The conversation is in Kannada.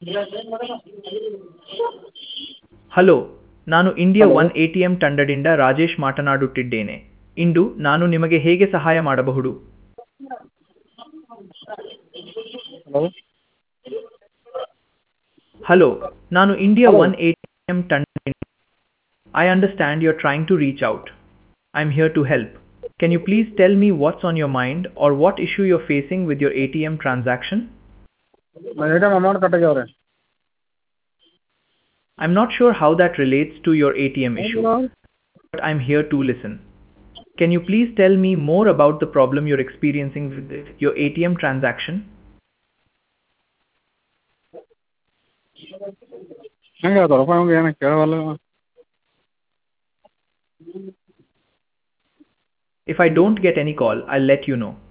ಹಲೋ, ನಾನು ಇಂಡಿಯಾ ಹಲೋ. ಒನ್ ಎಟಿಎಂ ತಂಡದಿಂದ ರಾಜೇಶ್ ಮಾತನಾಡುತ್ತಿದ್ದೇನೆ. ಇಂದು ನಾನು ನಿಮಗೆ ಹೇಗೆ ಸಹಾಯ ಮಾಡಬಹುದು? ಹಲೋ. ಹಲೋ, ನಾನು ಇಂಡಿಯಾ ಹಲೋ. ಒನ್ ಎಟಿಎಂ ತಂಡದಿಂದ. I understand you're trying to reach out. I'm here to help. Can you please tell me what's on your mind or what issue you're facing with your ATM transaction? ATM amount ಕಟ್ಟಾಗ್ಯಾವ್ರಿ. I'm not sure how that relates to your ATM issue, but I'm here to listen. Can you please tell me more about the problem you're experiencing with your ATM transaction? ಹೆಂಗೆ ಹೇಳ್ತಾರಪ್ಪ ನಮ್ಗೆ ಏನು ಕೇಳವಲ್ಲ. If I don't get any call, I'll let you know.